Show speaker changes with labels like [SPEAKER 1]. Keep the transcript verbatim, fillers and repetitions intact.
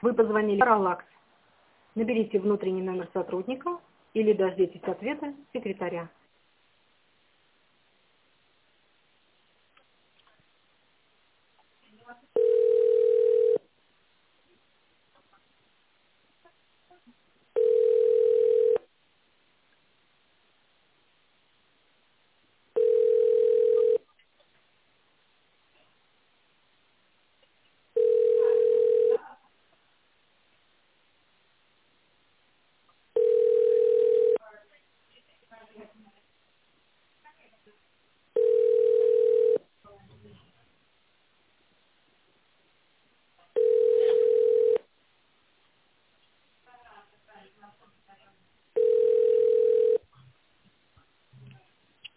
[SPEAKER 1] Вы позвонили в Параллакс. Наберите внутренний номер сотрудника или дождитесь ответа секретаря.